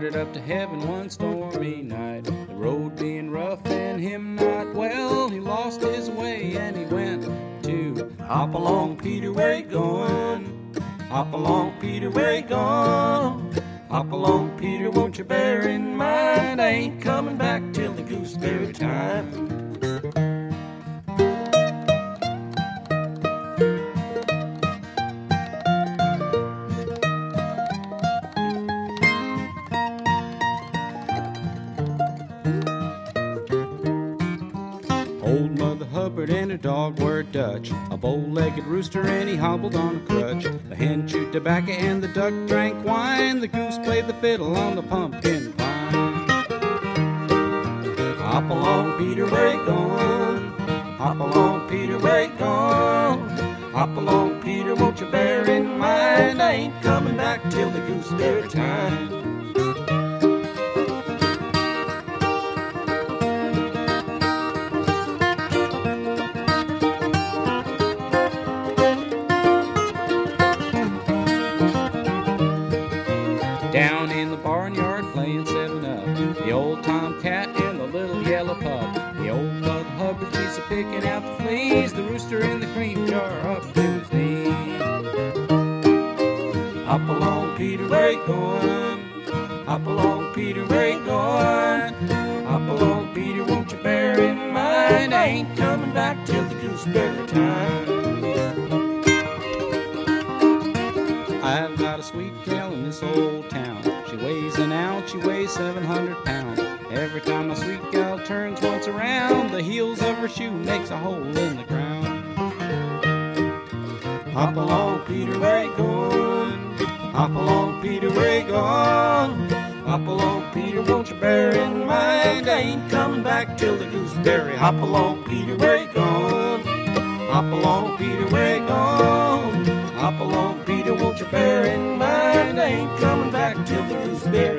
started up to heaven one stormy night. The road being rough and him not well, he lost his way and he went to hop along, Peter, where you going? Hop along, Peter, where you going? Hop along, Peter, won't you bear in mind I ain't coming back till the gooseberry time. Old Mother Hubbard and her dog were Dutch, a bow-legged rooster and he hobbled on a crutch. The hen chewed tobacco and the duck drank wine. The goose played the fiddle on the pumpkin pine. Hop along, Peter, where you going? Hop along, Peter, where you going? Hop along, Peter, won't you bear in mind I ain't coming back till the gooseberry time. Down in the barnyard playing 7-Up, the old tomcat and the little yellow pup. The old Mother Hubbard, she's a-picking out the fleas, the rooster in the cream jar up to his knees. Hop along, Peter, where you going? Hop along, Peter, where you going? Hop along, Peter, won't you bear in mind I ain't coming back till the gooseberry time. I've got a sweet gal in this old town. She weighs an ounce, she weighs 700 pounds. Every time my sweet gal turns once around, the heels of her shoe makes a hole in the ground. Hop along, Peter, where you going? Hop along, Peter, where you going? Hop along, Peter, won't you bear in mind I ain't coming back till the gooseberry. Hop along, Peter, where you going? Hop along, Peter, where you going? Hop along, Peter, won't you bear in mind I ain't coming back till the gooseberry.